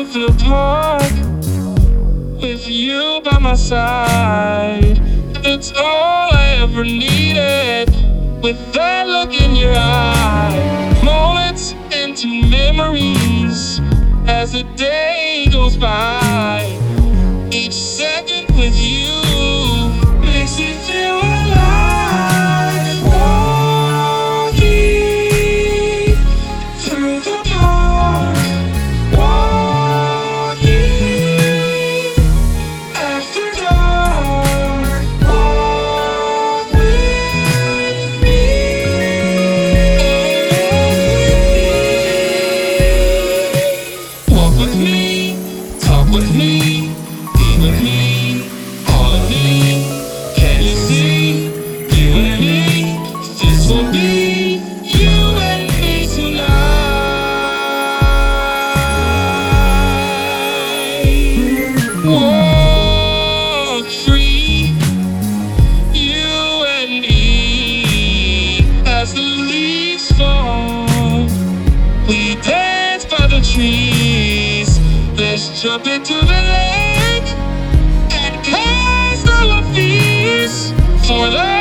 to the park with you by my side. It's all I ever needed. With that look in your eye, moments into memories as the day goes by. Each second with you makes me feel alive. Walking through the park, walking after dark. Walk with me. Walk with me, talk with me, be with me, all of me. Can you see, you and me? This will be you and me tonight. Walk free, you and me, as the leaves fall. We dance by the trees. Let's jump into the lake and cast all our fears for the